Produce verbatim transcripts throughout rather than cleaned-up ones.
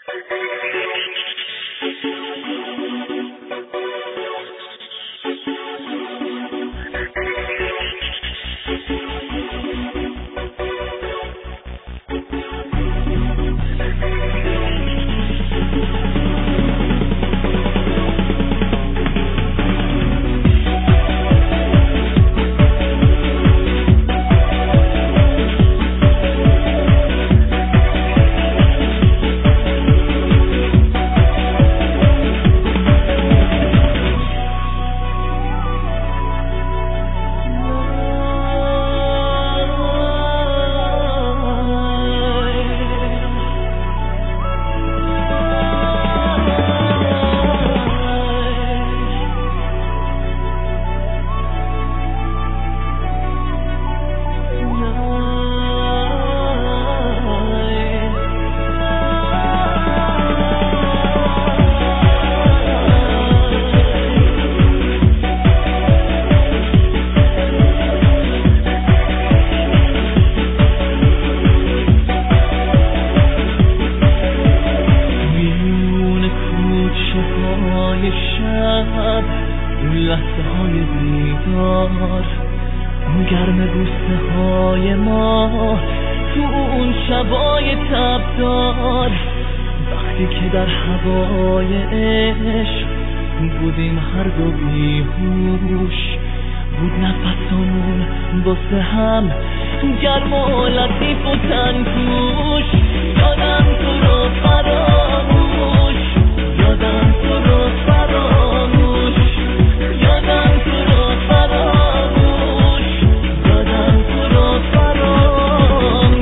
لحظه های بیدار، اون گرم بوسه های ما تو اون شبای تبدار، وقتی که در هوای عشق بودیم هر دو بیهوش، بود نفسمون واسه هم گرم و لطیف و تنگوش. یادم تو رو فراموش، یادم تو رو فراموش، یادم تو رو فراموش، یادم تو رو فراموش.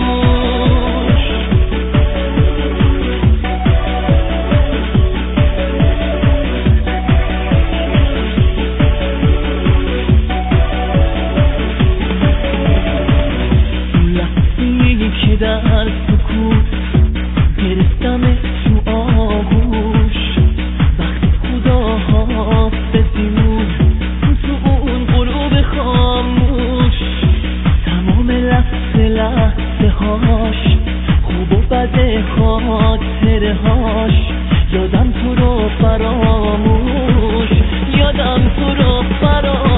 لحظه‌ای که در سکوت گرفتم تو آغوش، وقتی خدا حافظیمون تو اون غروب خاموش، تمام لحظه لحظه هاش خوب و بد خاطره هاش، یادم تو رو فراموش، یادم تو رو فراموش.